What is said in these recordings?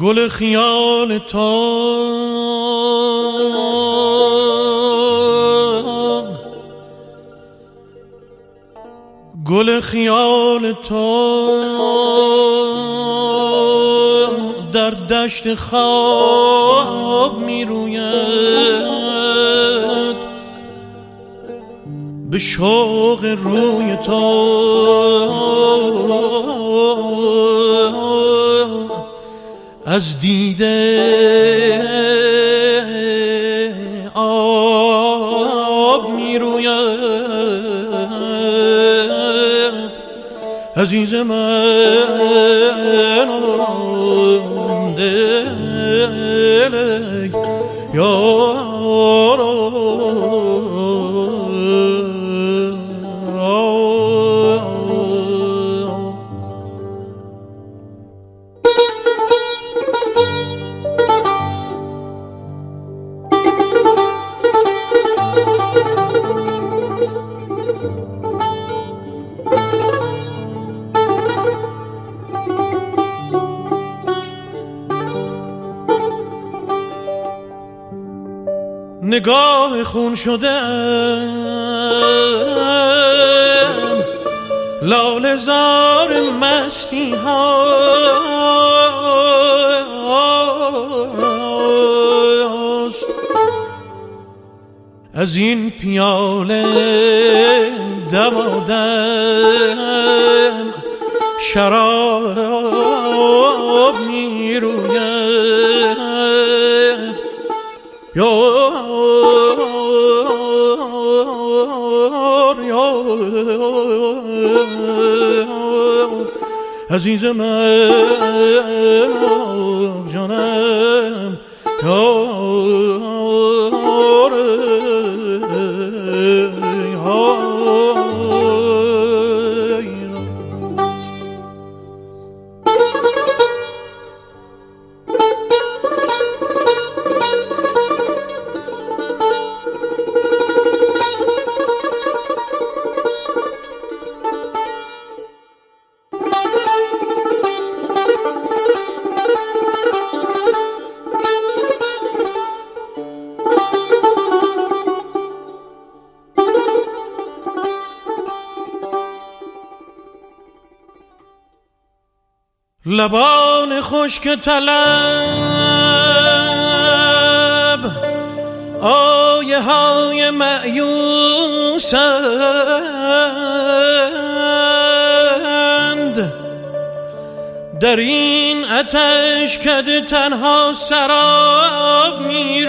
گل خیال تو گل خیال تو در دشت خواب می روید، به شوق روی تو از دیده آب می روید. عزیز من دل یارو نگاه خون شده لاله زار مستی هاست، از این پیاله دمادم شراب می روید. عزیز من جانم لبان خشک طلب آیه های مأیوسند، در این آتش کده تنها سراب می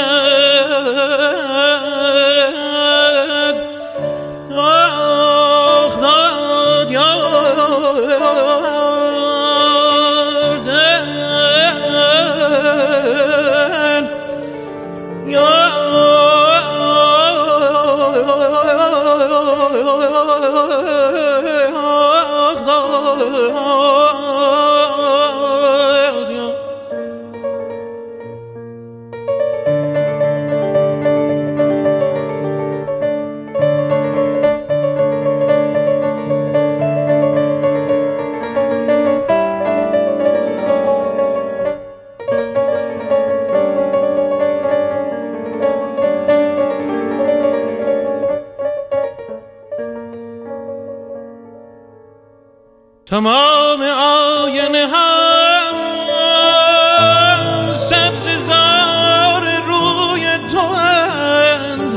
روید. آخ داد تمام آینه هم سبز زار روی تو اند،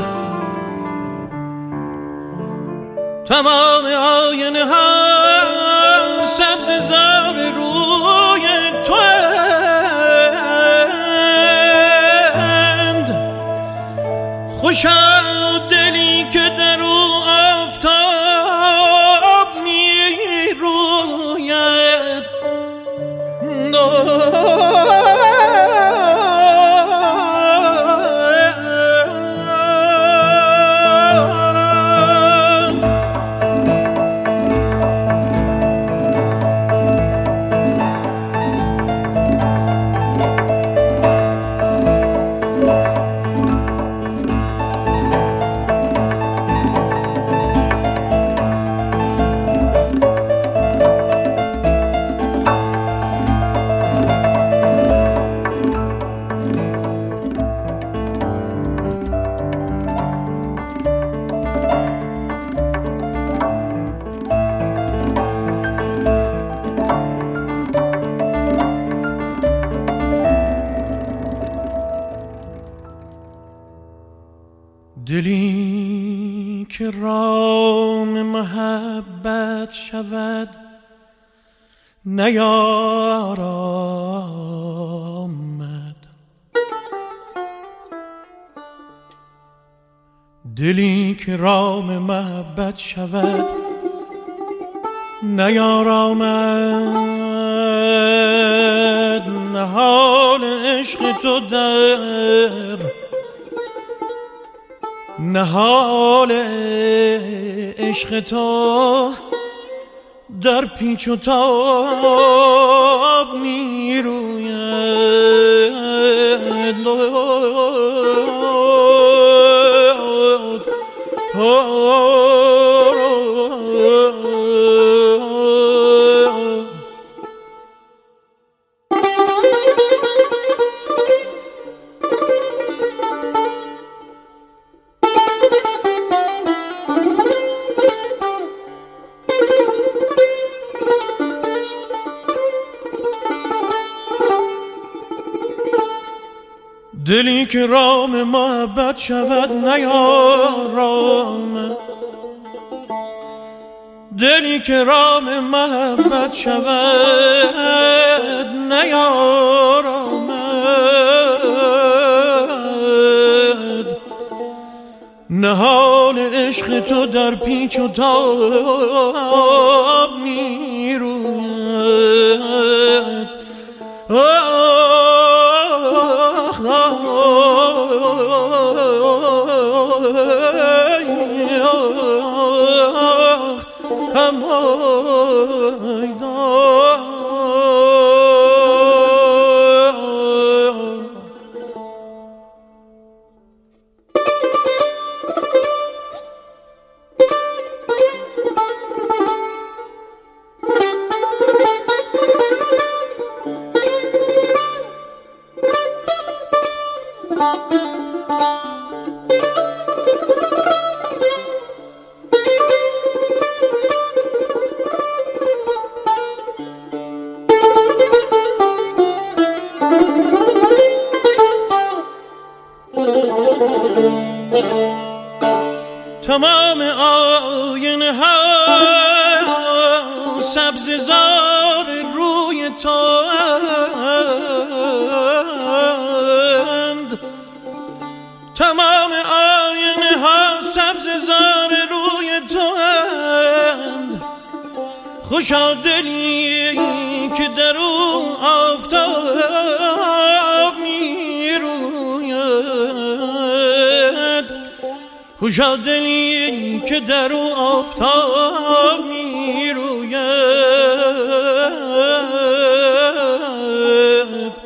تمام آینه هم سبز زار روی تو اند. خوشا دلی که در او آفتاب می روید. دلی که رام محبت شود نیارامد، دلی که رام محبت شود نیارامد، نهال عشق تو در نهال عشق تو در پیچ و تاب می روید، دلی که رام محبت شود نیارامد، دلی که رام محبت شود نیارامد، نهال عشق تو در پیچ و تاب می روید، تمام آینه ها سبز زار روی تو اند، تمام آینه ها سبز زار روی تو اند، خوشا دلی که در او آفتاب می روید، خوشا دلی که در او آفتاب می روید،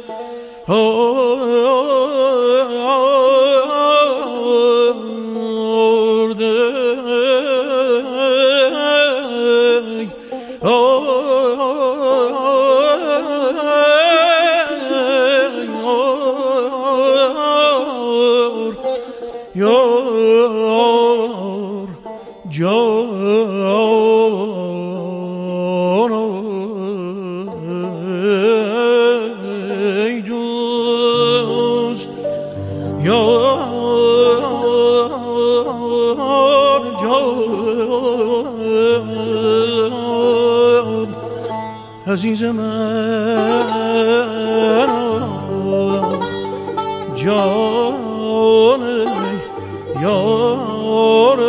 عزیز من جان یار